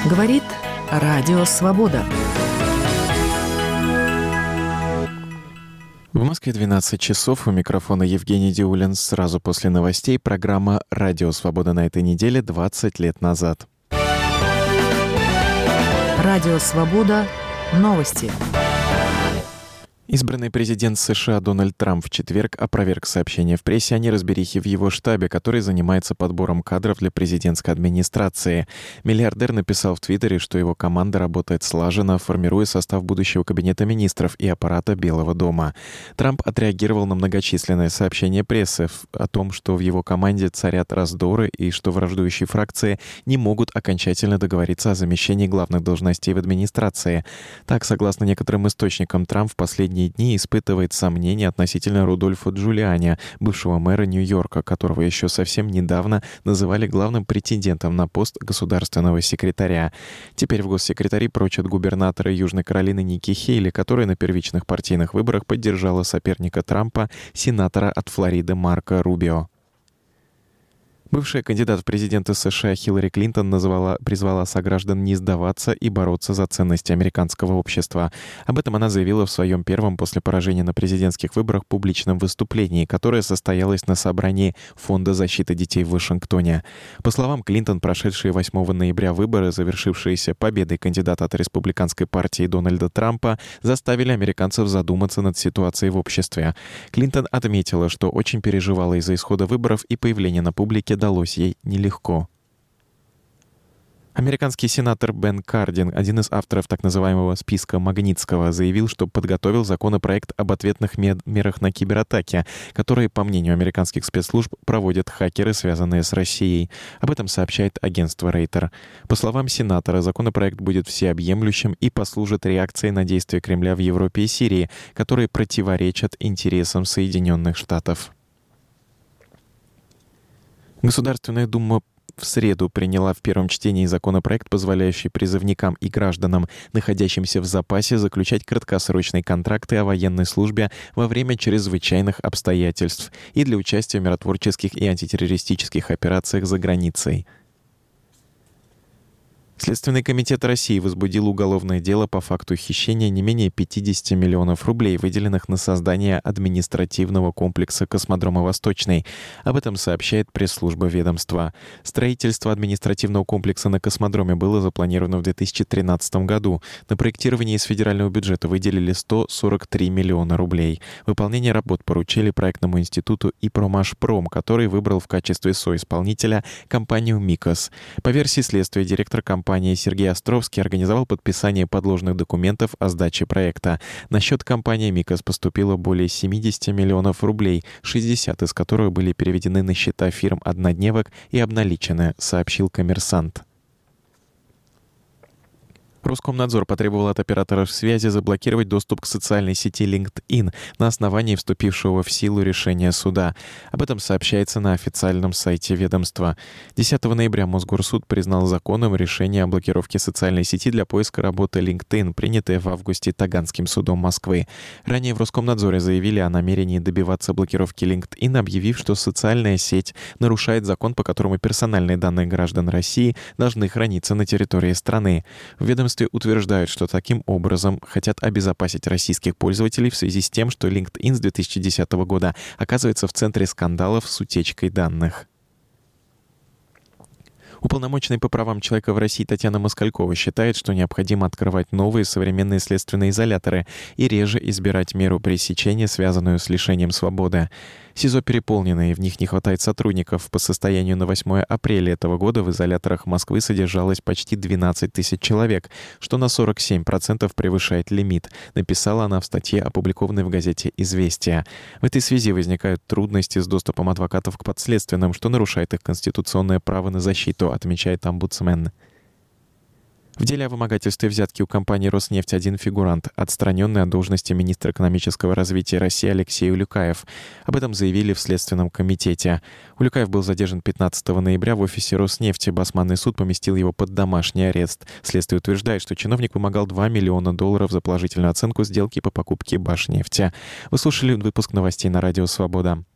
Говорит Радио Свобода. В Москве 12 часов. У микрофона Евгений Диулин. Сразу после новостей программа «Радио Свобода» на этой неделе 20 лет назад. Радио Свобода. Новости. Избранный президент США Дональд Трамп в четверг опроверг сообщения в прессе о неразберихе в его штабе, который занимается подбором кадров для президентской администрации. Миллиардер написал в Твиттере, что его команда работает слаженно, формируя состав будущего кабинета министров и аппарата Белого дома. Трамп отреагировал на многочисленные сообщения прессы о том, что в его команде царят раздоры и что враждующие фракции не могут окончательно договориться о замещении главных должностей в администрации. Так, согласно некоторым источникам, Трамп в последние дни испытывает сомнения относительно Рудольфа Джулиани, бывшего мэра Нью-Йорка, которого еще совсем недавно называли главным претендентом на пост государственного секретаря. Теперь в госсекретари прочат губернатора Южной Каролины Ники Хейли, которая на первичных партийных выборах поддержала соперника Трампа, сенатора от Флориды Марко Рубио. Бывшая кандидат в президенты США Хиллари Клинтон призвала сограждан не сдаваться и бороться за ценности американского общества. Об этом она заявила в своем первом после поражения на президентских выборах публичном выступлении, которое состоялось на собрании Фонда защиты детей в Вашингтоне. По словам Клинтон, прошедшие 8 ноября выборы, завершившиеся победой кандидата от республиканской партии Дональда Трампа, заставили американцев задуматься над ситуацией в обществе. Клинтон отметила, что очень переживала из-за исхода выборов, и появление на публике далось ей нелегко. Американский сенатор Бен Кардин, один из авторов так называемого списка Магнитского, заявил, что подготовил законопроект об ответных мерах на кибератаки, которые, по мнению американских спецслужб, проводят хакеры, связанные с Россией. Об этом сообщает агентство Рейтер. По словам сенатора, законопроект будет всеобъемлющим и послужит реакцией на действия Кремля в Европе и Сирии, которые противоречат интересам Соединенных Штатов. Государственная дума в среду приняла в первом чтении законопроект, позволяющий призывникам и гражданам, находящимся в запасе, заключать краткосрочные контракты о военной службе во время чрезвычайных обстоятельств и для участия в миротворческих и антитеррористических операциях за границей. Следственный комитет России возбудил уголовное дело по факту хищения не менее 50 миллионов рублей, выделенных на создание административного комплекса «Космодрома Восточный». Об этом сообщает пресс-служба ведомства. Строительство административного комплекса на космодроме было запланировано в 2013 году. На проектирование из федерального бюджета выделили 143 миллиона рублей. Выполнение работ поручили проектному институту «Ипромашпром», который выбрал в качестве соисполнителя компанию «Микос». По версии следствия, директор компании Сергей Островский организовал подписание подложных документов о сдаче проекта. На счет компании «Микос» поступило более 70 миллионов рублей, 60 из которых были переведены на счета фирм-однодневок и обналичены, сообщил «Коммерсант». Роскомнадзор потребовал от операторов связи заблокировать доступ к социальной сети LinkedIn на основании вступившего в силу решения суда. Об этом сообщается на официальном сайте ведомства. 10 ноября Мосгорсуд признал законным решение о блокировке социальной сети для поиска работы LinkedIn, принятое в августе Таганским судом Москвы. Ранее в Роскомнадзоре заявили о намерении добиваться блокировки LinkedIn, объявив, что социальная сеть нарушает закон, по которому персональные данные граждан России должны храниться на территории страны. В ведомстве утверждают, что таким образом хотят обезопасить российских пользователей в связи с тем, что LinkedIn с 2010 года оказывается в центре скандалов с утечкой данных. Уполномоченная по правам человека в России Татьяна Москалькова считает, что необходимо открывать новые современные следственные изоляторы и реже избирать меру пресечения, связанную с лишением свободы. СИЗО переполнены, и в них не хватает сотрудников. По состоянию на 8 апреля этого года в изоляторах Москвы содержалось почти 12 тысяч человек, что на 47% превышает лимит, написала она в статье, опубликованной в газете «Известия». В этой связи возникают трудности с доступом адвокатов к подследственным, что нарушает их конституционное право на защиту, отмечает омбудсмен. В деле о вымогательстве взятки у компании «Роснефть» один фигурант, отстраненный от должности министра экономического развития России Алексей Улюкаев. Об этом заявили в Следственном комитете. Улюкаев был задержан 15 ноября в офисе «Роснефти». Басманный суд поместил его под домашний арест. Следствие утверждает, что чиновник вымогал $2 миллиона за положительную оценку сделки по покупке «Башнефти». Вы слушали выпуск новостей на Радио Свобода.